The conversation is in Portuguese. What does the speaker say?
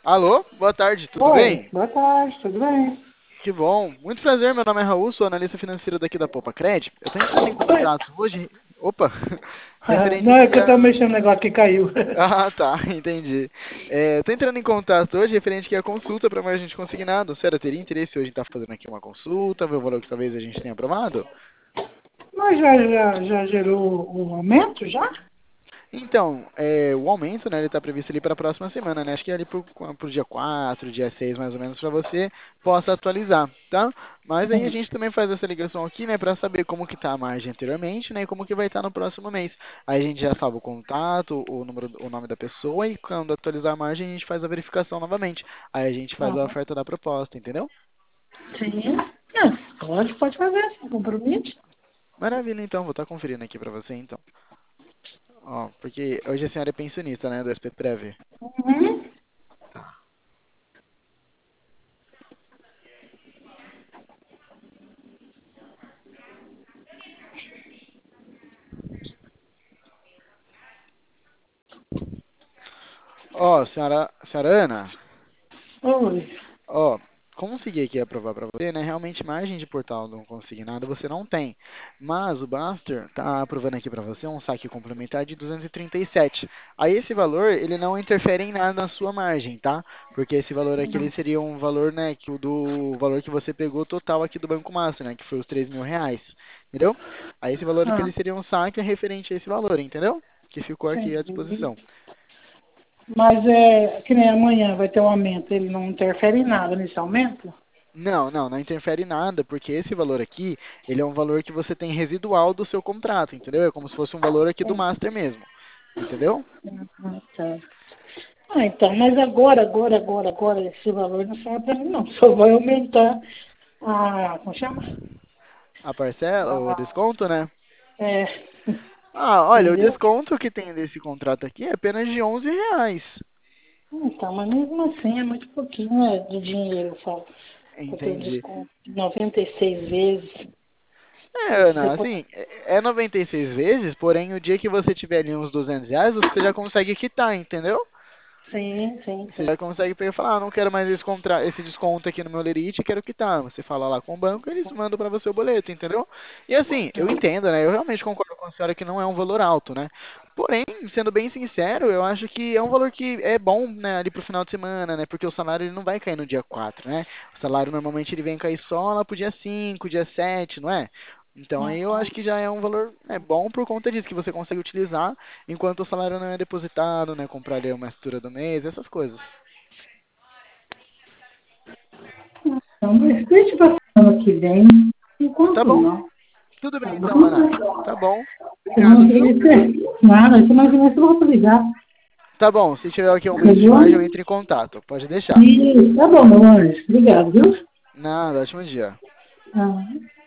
Alô, boa tarde, tudo Oi, bem? boa tarde, tudo bem? Que bom. Muito prazer, meu nome é Raul, sou analista financeiro daqui da Poupa Cred. Eu tô entrando em Oi. contato hoje. Opa! Ah, Referente não, é aqui que eu a. tô mexendo no negócio que caiu. Ah, tá, entendi. Tô entrando em contato hoje referente aqui à consulta para mais gente consignado. Sério, teria interesse hoje em estar fazendo aqui uma consulta, ver o valor que talvez a gente tenha aprovado? Mas já gerou um aumento, já? Então, o aumento, né, ele está previsto ali para a próxima semana, né? Acho que é ali pro dia 4, dia 6, mais ou menos, para você possa atualizar, tá? Mas aí a gente também faz essa ligação aqui, né, para saber como que tá a margem anteriormente, né, e como que vai estar no próximo mês. Aí a gente já salva o contato, o número, o nome da pessoa e quando atualizar a margem a gente faz a verificação novamente. Aí a gente faz a Ah, oferta da proposta, entendeu? sim. Ah, pode fazer, sem compromisso. Maravilha, então, vou estar conferindo aqui para você, então. Ó, porque hoje a senhora é pensionista, né, do SP Prev. Uhum. Ó, senhora Ana, Oi. ó, consegui aqui aprovar para você, né? Realmente margem de portal não consignado você não tem. Mas o Baster tá aprovando aqui para você um saque complementar de 237. Aí esse valor, ele não interfere em nada na sua margem, tá? Porque esse valor aqui, ele seria um valor, né, que o do valor que você pegou total aqui do Banco Master, né? Que foi os R$ 3.000, entendeu? Aí esse valor aqui, Ah, ele seria um saque referente a esse valor, entendeu? Que ficou aqui à entendi. disposição. Mas é que nem amanhã vai ter um aumento, ele não interfere em nada nesse aumento? Não interfere em nada, porque esse valor aqui, ele é um valor que você tem residual do seu contrato, entendeu? É como se fosse um valor aqui do Sim. master mesmo, entendeu? Ah, tá. Ah, então, mas agora, esse valor não serve para mim, não. Só vai aumentar a, como chama? A parcela, o Ah, desconto, né? é, Ah, olha, o entendeu? desconto que tem desse contrato aqui é apenas de R$ 11, Então, mas mesmo assim é muito pouquinho, né, de dinheiro, eu falo, para ter um entendi. desconto de 96 vezes. É, E se você Ana, for... assim, é 96 vezes, porém o dia que você tiver ali uns R$ 200, você já consegue quitar, entendeu? Sim, sim, Você sim. já consegue pegar e falar, não quero mais esse desconto aqui no meu Lerite, quero quitar. Você fala lá com o banco, eles mandam para você o boleto, entendeu? E assim, eu entendo, né? Eu realmente concordo com a senhora que não é um valor alto, né? Porém, sendo bem sincero, eu acho que é um valor que é bom, né, ali pro final de semana, né? Porque o salário ele não vai cair no dia 4, né? O salário normalmente ele vem cair só lá pro dia 5, dia 7, não é? Então aí eu acho que já é um valor bom por conta disso, que você consegue utilizar enquanto o salário não é depositado, né? Comprar ali uma estrutura do mês, essas coisas. Então, mas deixa para semana que vem, Tá enquanto bom. não, Tudo tá bem então, bom? Ana. Tá bom. Semana Obrigado, que viu? vem, nada, semana que vem eu vou ligar, Tá bom. Se tiver aqui um tá aumento de margem, eu bom? entro em contato. Pode deixar. E tá bom, meu anjo, obrigado, viu? Nada, ótimo dia. Ah.